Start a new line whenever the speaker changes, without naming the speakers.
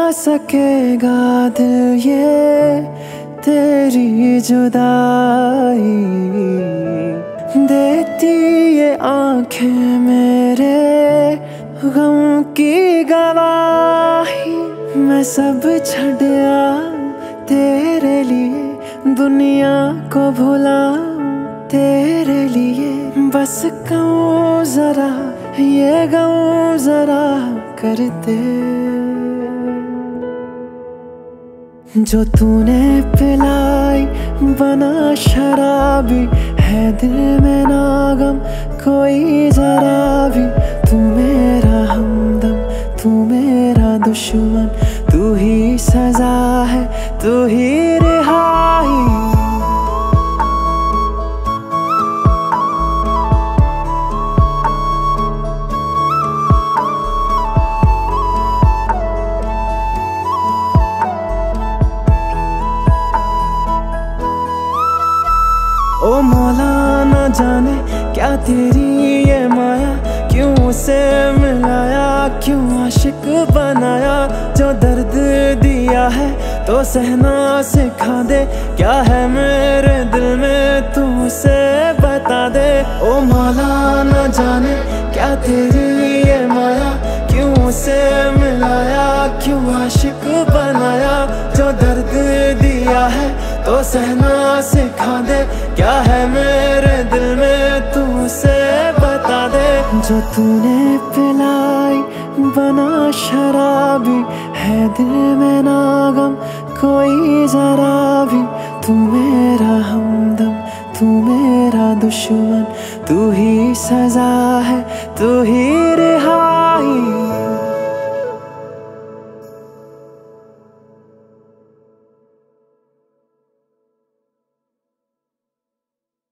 सकेगा दिल ये तेरी जुदाई, देती ये आंखें मेरे गम की गवाही। मैं सब छड़िया तेरे लिए, दुनिया को भुला तेरे लिए, बस कहूँ जरा ये गम जरा करते। जो तूने पिलाई बना शराबी है दिल में नागम कोई जरा भी। तू मेरा हमदम, तू मेरा दुश्मन, तू ही सजा है, तू ही रिहाई। ओ मौला न जाने क्या तेरी ये माया, क्यों उसे मिलाया, क्यों आशिक बनाया। जो दर्द दिया है तो सहना सिखा दे, क्या है मेरे दिल में तू उसे बता दे। ओ मौला न जाने क्या तेरी ये माया, क्यों उसे मिलाया, क्यों आशिक बनाया। जो दर्द दिया है तो सहना सिखा दे, क्या है मेरे दिल में तू उसे बता दे। जो तूने पिलाई बना शराबी है दिल में नागम कोई जरा भी। तू मेरा हमदम, तू मेरा दुश्मन, तू ही सजा है, तू ही रिहाई।